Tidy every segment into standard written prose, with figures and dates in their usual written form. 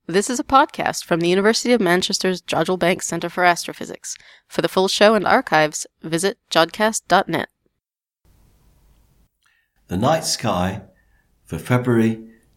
This is a podcast from the University of Manchester's Jodrell Bank Centre for Astrophysics. For the full show and archives, visit jodcast.net. The night sky for February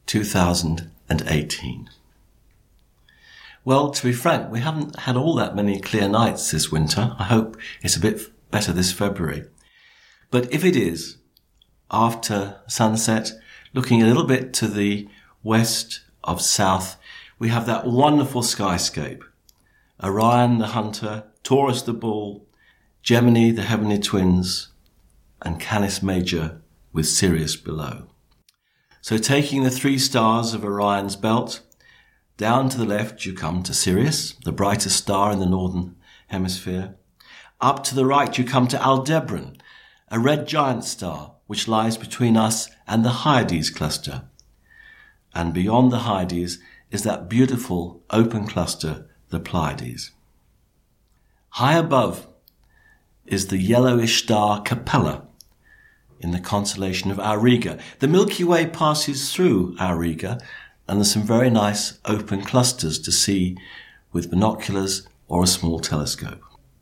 2018. Well, to be frank, we haven't had all that many clear nights this winter. I hope it's a bit better this February. But if it is, after sunset, looking a little bit to the west of south, we have that wonderful skyscape. Orion the Hunter, Taurus the Bull, Gemini the Heavenly Twins, and Canis Major with Sirius below. So taking the three stars of Orion's belt, down to the left you come to Sirius, the brightest star in the northern hemisphere. Up to the right you come to Aldebaran, a red giant star which lies between us and the Hyades cluster. And beyond the Hyades is that beautiful open cluster, the Pleiades. High above is the yellowish star Capella in the constellation of Auriga. The Milky Way passes through Auriga, and there's some very nice open clusters to see with binoculars or a small telescope.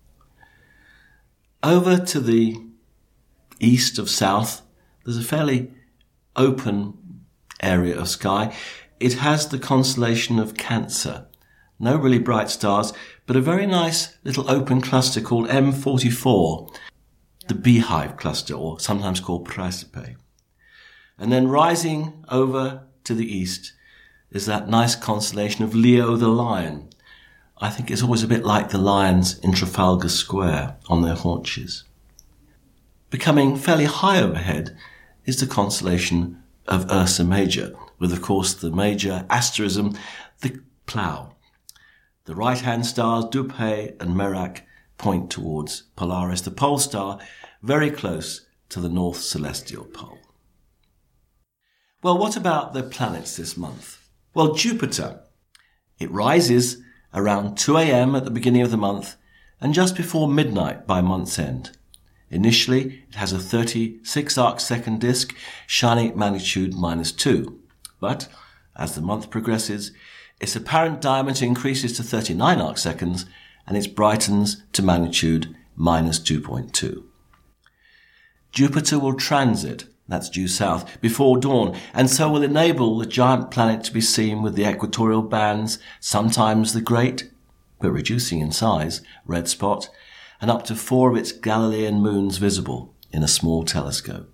Over to the east of south, there's a fairly open area of sky. It has the constellation of Cancer. No really bright stars, but a very nice little open cluster called M44, the Beehive cluster, or sometimes called Praesepe. And then rising over to the east is that nice constellation of Leo the Lion. I think it's always a bit like the lions in Trafalgar Square on their haunches. Becoming fairly high overhead is the constellation of Ursa Major, with, of course, the major asterism, the Plough. The right-hand stars, Dubhe and Merak, point towards Polaris, the pole star, very close to the North Celestial Pole. Well, what about the planets this month? Well, Jupiter. It rises around 2 a.m. at the beginning of the month and just before midnight by month's end. Initially, it has a 36 arc-second disk shining at magnitude -2. But as the month progresses, its apparent diameter increases to 39 arc-seconds and it brightens to magnitude -2.2. Jupiter will transit, that's due south, before dawn, and so will enable the giant planet to be seen with the equatorial bands, sometimes the great, but reducing in size, red spot, and up to 4 of its Galilean moons visible in a small telescope.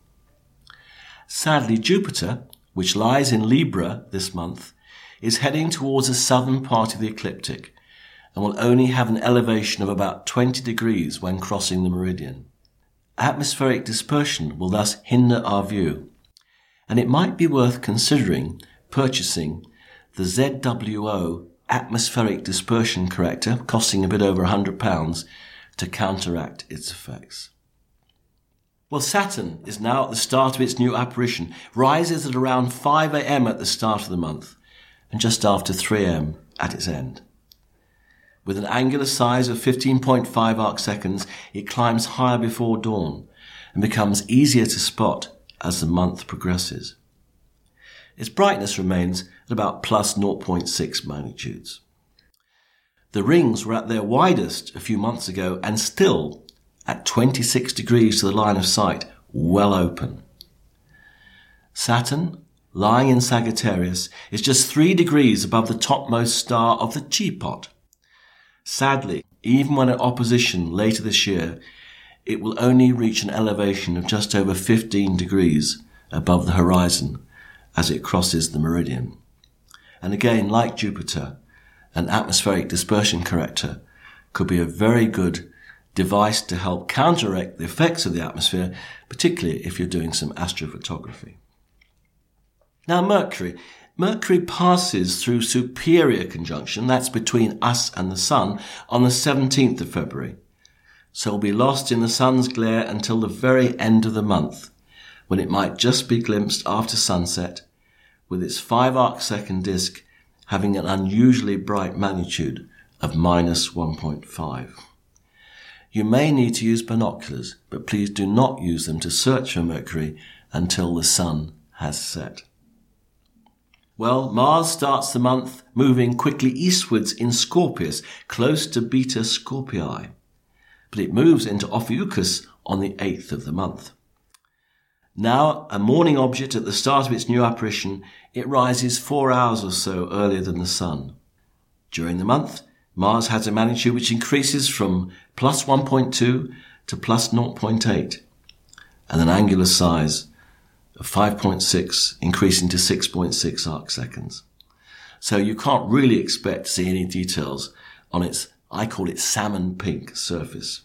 Sadly, Jupiter, which lies in Libra this month, is heading towards the southern part of the ecliptic and will only have an elevation of about 20 degrees when crossing the meridian. Atmospheric dispersion will thus hinder our view, and it might be worth considering purchasing the ZWO atmospheric dispersion corrector, costing a bit over £100, to counteract its effects. Well, Saturn is now at the start of its new apparition, rises at around 5 a.m. at the start of the month, and just after 3 a.m. at its end. With an angular size of 15.5 arc-seconds, it climbs higher before dawn and becomes easier to spot as the month progresses. Its brightness remains at about plus 0.6 magnitudes. The rings were at their widest a few months ago and still at 26 degrees to the line of sight, well open. Saturn, lying in Sagittarius, is just 3 degrees above the topmost star of the Teapot. Sadly, even when in opposition later this year, it will only reach an elevation of just over 15 degrees above the horizon as it crosses the meridian. And again, like Jupiter, an atmospheric dispersion corrector could be a very good device to help counteract the effects of the atmosphere, particularly if you're doing some astrophotography. Now, Mercury. Mercury passes through Superior Conjunction, that's between us and the Sun, on the 17th of February. So it'll be lost in the Sun's glare until the very end of the month, when it might just be glimpsed after sunset, with its 5 arc-second disk having an unusually bright magnitude of -1.5. You may need to use binoculars, but please do not use them to search for Mercury until the Sun has set. Well, Mars starts the month moving quickly eastwards in Scorpius, close to Beta Scorpii. But it moves into Ophiuchus on the 8th of the month. Now, a morning object at the start of its new apparition, it rises 4 hours or so earlier than the Sun. During the month, Mars has a magnitude which increases from plus 1.2 to plus 0.8, and an angular size of 5.6 increasing to 6.6 arc seconds. So you can't really expect to see any details on its, I call it salmon pink surface.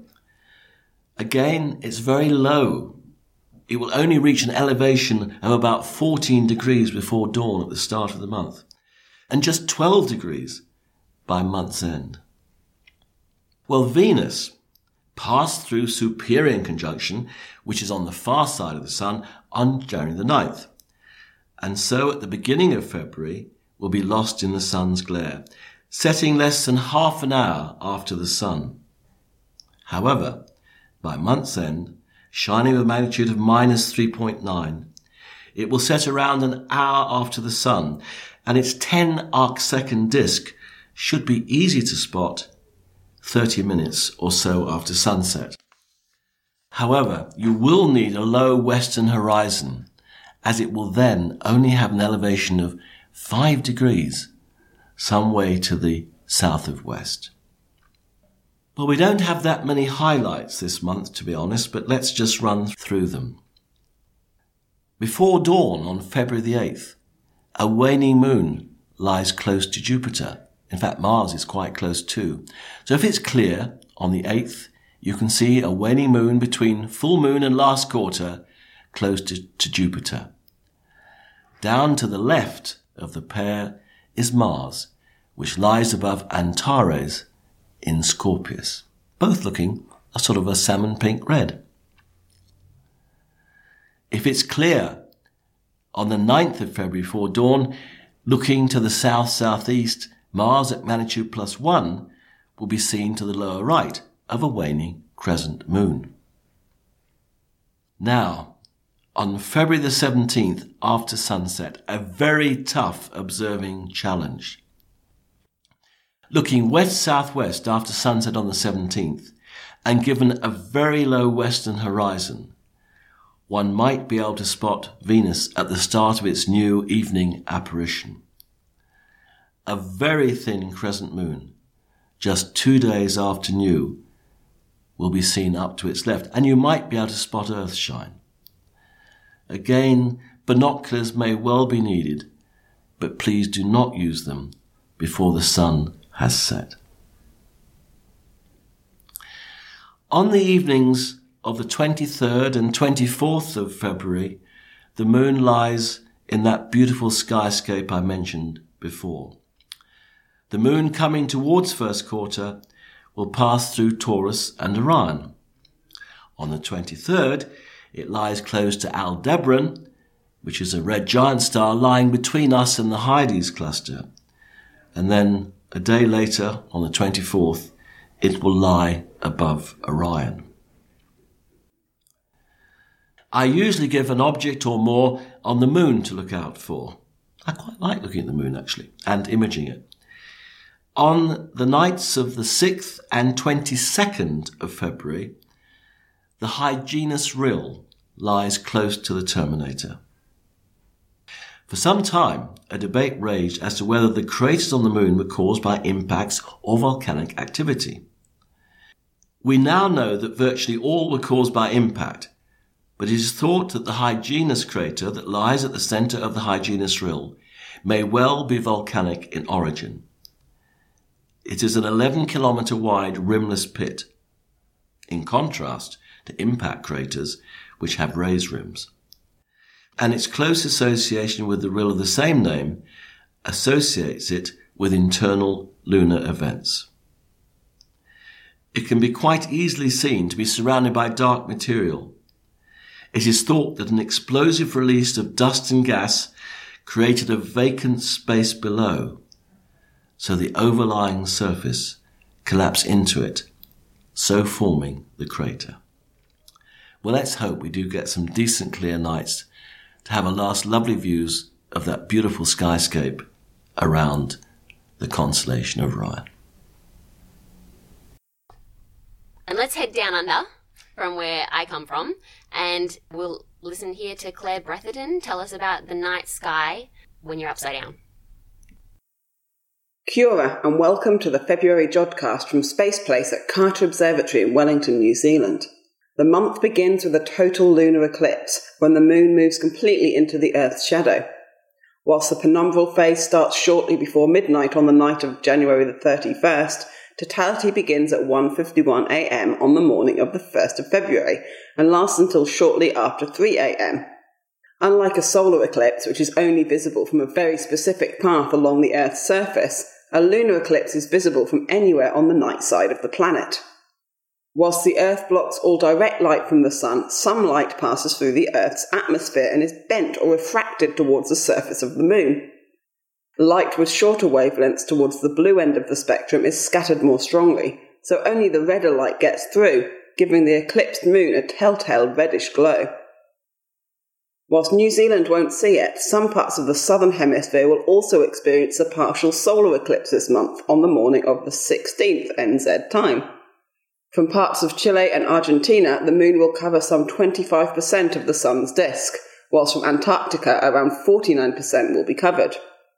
Again, it's very low. It will only reach an elevation of about 14 degrees before dawn at the start of the month, and just 12 degrees by month's end. Well, Venus passed through Superior conjunction, which is on the far side of the Sun, on January the 9th, and so at the beginning of February will be lost in the Sun's glare, setting less than half an hour after the Sun. However, by month's end, shining with a magnitude of minus 3.9, it will set around an hour after the Sun, and its 10 arc-second disk should be easy to spot 30 minutes or so after sunset. However, you will need a low western horizon, as it will then only have an elevation of 5 degrees, some way to the south of west. Well, we don't have that many highlights this month, to be honest, but let's just run through them. Before dawn on February the 8th, a waning moon lies close to Jupiter. In fact, Mars is quite close too. So if it's clear on the 8th, you can see a waning moon between full moon and last quarter close to Jupiter. Down to the left of the pair is Mars, which lies above Antares in Scorpius, both looking a sort of a salmon pink red. If it's clear on the 9th of February before dawn, looking to the south-southeast, Mars at magnitude plus 1 will be seen to the lower right of a waning crescent moon. Now, on February the 17th after sunset, a very tough observing challenge. Looking west-southwest after sunset on the 17th, and given a very low western horizon, one might be able to spot Venus at the start of its new evening apparition. A very thin crescent moon, just 2 days after new, will be seen up to its left, and you might be able to spot Earthshine. Again, binoculars may well be needed, but please do not use them before the sun has set. On the evenings of the 23rd and 24th of February, the moon lies in that beautiful skyscape I mentioned before. The moon coming towards first quarter will pass through Taurus and Orion. On the 23rd, it lies close to Aldebaran, which is a red giant star lying between us and the Hyades cluster. And then a day later, on the 24th, it will lie above Orion. I usually give an object or more on the moon to look out for. I quite like looking at the moon, actually, and imaging it. On the nights of the 6th and 22nd of February, the Hyginus Rill lies close to the terminator. For some time, a debate raged as to whether the craters on the moon were caused by impacts or volcanic activity. We now know that virtually all were caused by impact, but it is thought that the Hyginus crater that lies at the center of the Hyginus Rill may well be volcanic in origin. It is an 11-kilometer wide rimless pit, in contrast to impact craters which have raised rims. And its close association with the rill of the same name associates it with internal lunar events. It can be quite easily seen to be surrounded by dark material. It is thought that an explosive release of dust and gas created a vacant space below, so the overlying surface collapsed into it, so forming the crater. Well, let's hope we do get some decent clear nights to have a last lovely views of that beautiful skyscape around the constellation of Orion. And let's head down under from where I come from, and we'll listen here to Claire Bretherton tell us about the night sky when you're upside down. Kia ora, and welcome to the February Jodcast from Space Place at Carter Observatory in Wellington, New Zealand. The month begins with a total lunar eclipse, when the moon moves completely into the Earth's shadow. Whilst the penumbral phase starts shortly before midnight on the night of January the 31st, totality begins at 1:51 a.m. on the morning of the 1st of February and lasts until shortly after 3 a.m. Unlike a solar eclipse, which is only visible from a very specific path along the Earth's surface, a lunar eclipse is visible from anywhere on the night side of the planet. Whilst the Earth blocks all direct light from the Sun, some light passes through the Earth's atmosphere and is bent or refracted towards the surface of the Moon. Light with shorter wavelengths towards the blue end of the spectrum is scattered more strongly, so only the redder light gets through, giving the eclipsed moon a telltale reddish glow. Whilst New Zealand won't see it, some parts of the southern hemisphere will also experience a partial solar eclipse this month on the morning of the 16th NZ time. From parts of Chile and Argentina, the moon will cover some 25% of the sun's disk, whilst from Antarctica around 49% will be covered.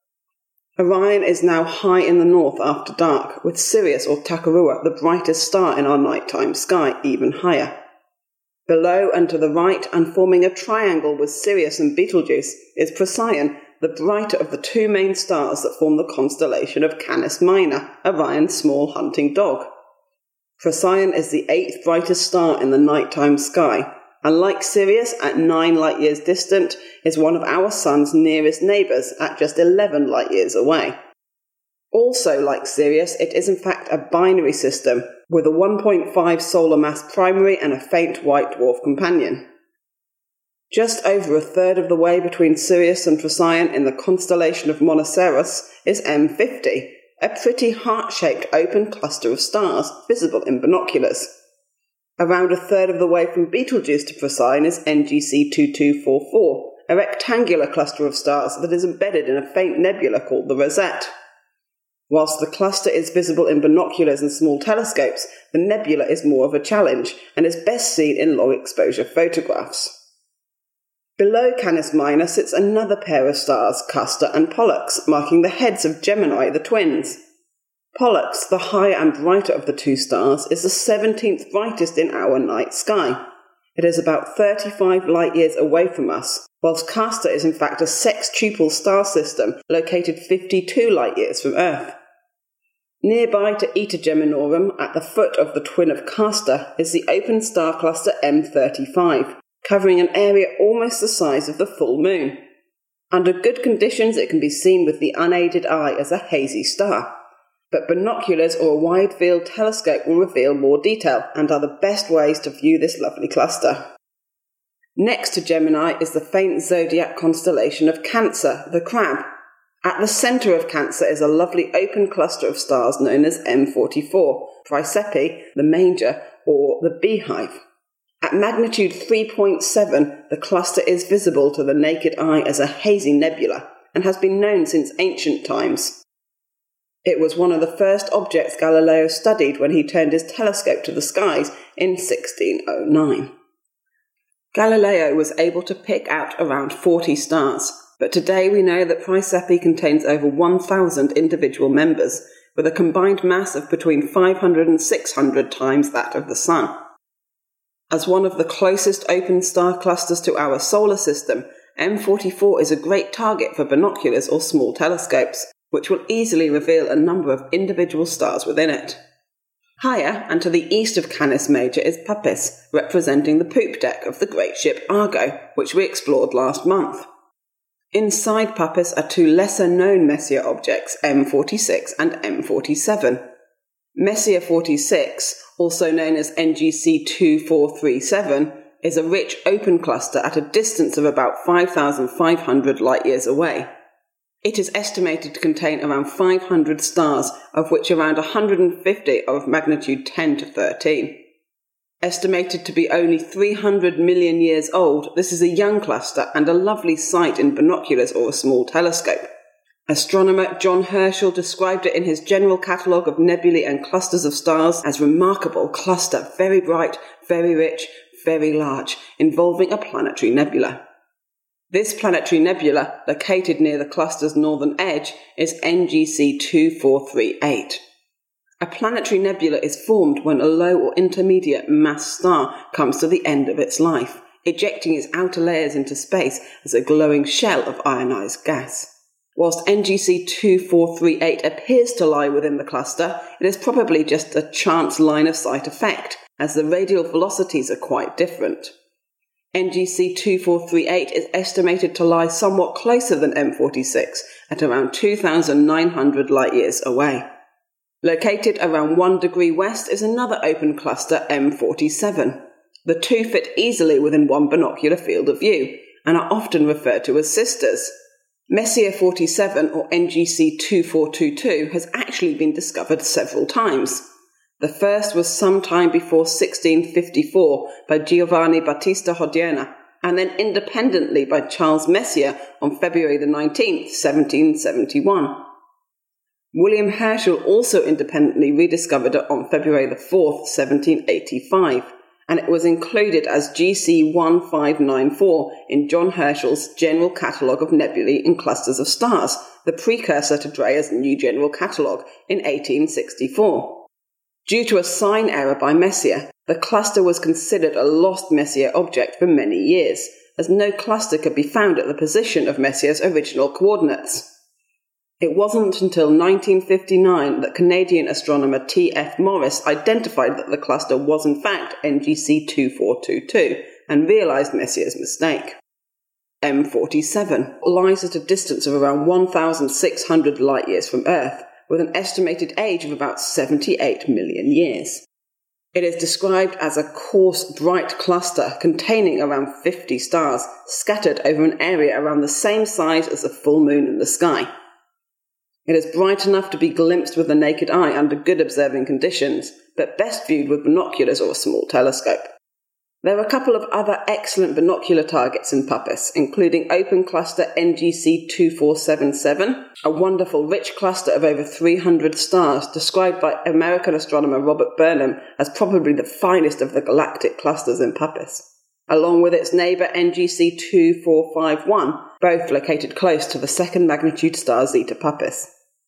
Orion is now high in the north after dark, with Sirius or Takarua, the brightest star in our nighttime sky, even higher. Below and to the right, and forming a triangle with Sirius and Betelgeuse, is Procyon, the brighter of the two main stars that form the constellation of Canis Minor, Orion's small hunting dog. Procyon is the 8th brightest star in the nighttime sky, and like Sirius, at 9 light-years distant, is one of our Sun's nearest neighbours at just 11 light-years away. Also like Sirius, it is in fact a binary system, with a 1.5 solar mass primary and a faint white dwarf companion. Just over a third of the way between Sirius and Procyon in the constellation of Monoceros is M50, a pretty heart-shaped open cluster of stars visible in binoculars. Around a third of the way from Betelgeuse to Procyon is NGC 2244, a rectangular cluster of stars that is embedded in a faint nebula called the Rosette. Whilst the cluster is visible in binoculars and small telescopes, the nebula is more of a challenge and is best seen in long-exposure photographs. Below Canis Minor sits another pair of stars, Castor and Pollux, marking the heads of Gemini, the twins. Pollux, the higher and brighter of the two stars, is the 17th brightest in our night sky. It is about 35 light-years away from us, whilst Castor is in fact a sextuple star system located 52 light-years from Earth. Nearby to Eta Geminorum, at the foot of the twin of Castor, is the open star cluster M35, covering an area almost the size of the full moon. Under good conditions it can be seen with the unaided eye as a hazy star, but binoculars or a wide-field telescope will reveal more detail and are the best ways to view this lovely cluster. Next to Gemini is the faint zodiac constellation of Cancer, the Crab. At the centre of Cancer is a lovely open cluster of stars known as M44, Praesepe, the Manger, or the Beehive. At magnitude 3.7, the cluster is visible to the naked eye as a hazy nebula, and has been known since ancient times. It was one of the first objects Galileo studied when he turned his telescope to the skies in 1609. Galileo was able to pick out around 40 stars, but today we know that Praesepe contains over 1,000 individual members, with a combined mass of between 500 and 600 times that of the Sun. As one of the closest open star clusters to our solar system, M44 is a great target for binoculars or small telescopes, which will easily reveal a number of individual stars within it. Higher, and to the east of Canis Major, is Puppis, representing the poop deck of the great ship Argo, which we explored last month. Inside Puppis are two lesser-known Messier objects, M46 and M47. Messier 46, also known as NGC 2437, is a rich open cluster at a distance of about 5,500 light-years away. It is estimated to contain around 500 stars, of which around 150 are of magnitude 10 to 13. Estimated to be only 300 million years old, this is a young cluster and a lovely sight in binoculars or a small telescope. Astronomer John Herschel described it in his general catalogue of nebulae and clusters of stars as remarkable cluster, very bright, very rich, very large, involving a planetary nebula. This planetary nebula, located near the cluster's northern edge, is NGC 2438. A planetary nebula is formed when a low or intermediate mass star comes to the end of its life, ejecting its outer layers into space as a glowing shell of ionized gas. Whilst NGC 2438 appears to lie within the cluster, it is probably just a chance line-of-sight effect, as the radial velocities are quite different. NGC 2438 is estimated to lie somewhat closer than M46, at around 2,900 light-years away. Located around 1 degree west is another open cluster, M47. The two fit easily within one binocular field of view, and are often referred to as sisters. Messier 47, or NGC 2422, has actually been discovered several times. The first was sometime before 1654 by Giovanni Battista Hodierna, and then independently by Charles Messier on February the 19th, 1771. William Herschel also independently rediscovered it on February the 4th, 1785, and it was included as GC 1594 in John Herschel's General Catalogue of Nebulae and Clusters of Stars, the precursor to Dreyer's New General Catalogue in 1864. Due to a sign error by Messier, the cluster was considered a lost Messier object for many years, as no cluster could be found at the position of Messier's original coordinates. It wasn't until 1959 that Canadian astronomer T.F. Morris identified that the cluster was in fact NGC 2422 and realised Messier's mistake. M47 lies at a distance of around 1,600 light-years from Earth, with an estimated age of about 78 million years. It is described as a coarse, bright cluster containing around 50 stars, scattered over an area around the same size as the full moon in the sky. It is bright enough to be glimpsed with the naked eye under good observing conditions, but best viewed with binoculars or a small telescope. There are a couple of other excellent binocular targets in Puppis, including open cluster NGC 2477, a wonderful rich cluster of over 300 stars described by American astronomer Robert Burnham as probably the finest of the galactic clusters in Puppis, along with its neighbour NGC 2451, both located close to the second magnitude star Zeta Puppis.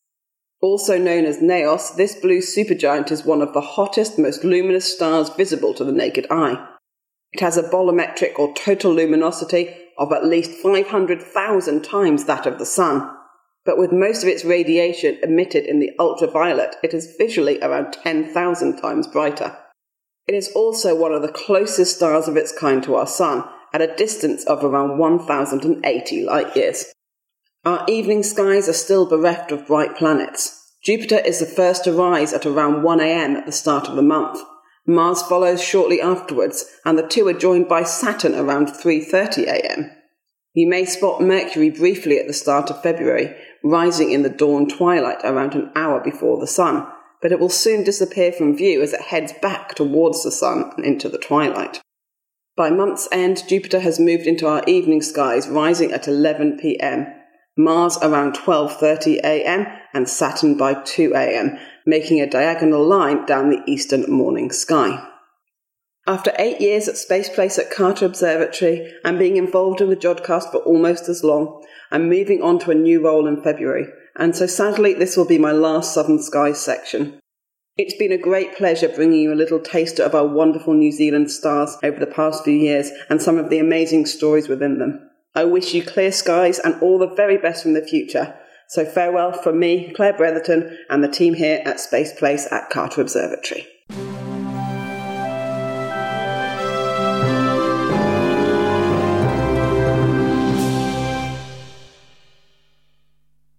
Also known as Neos, this blue supergiant is one of the hottest, most luminous stars visible to the naked eye. It has a bolometric or total luminosity of at least 500,000 times that of the Sun, but with most of its radiation emitted in the ultraviolet, it is visually around 10,000 times brighter. It is also one of the closest stars of its kind to our Sun, at a distance of around 1,080 light-years. Our evening skies are still bereft of bright planets. Jupiter is the first to rise at around 1 a.m. at the start of the month. Mars follows shortly afterwards, and the two are joined by Saturn around 3:30 a.m. You may spot Mercury briefly at the start of February, rising in the dawn twilight around an hour before the Sun, but it will soon disappear from view as it heads back towards the Sun and into the twilight. By month's end, Jupiter has moved into our evening skies, rising at 11 p.m., Mars around 12:30 a.m. and Saturn by 2 a.m., making a diagonal line down the eastern morning sky. After 8 years at Space Place at Carter Observatory and being involved in the Jodcast for almost as long, I'm moving on to a new role in February, and so sadly this will be my last Southern Skies section. It's been a great pleasure bringing you a little taster of our wonderful New Zealand stars over the past few years and some of the amazing stories within them. I wish you clear skies and all the very best from the future. So farewell from me, Claire Bretherton, and the team here at Space Place at Carter Observatory.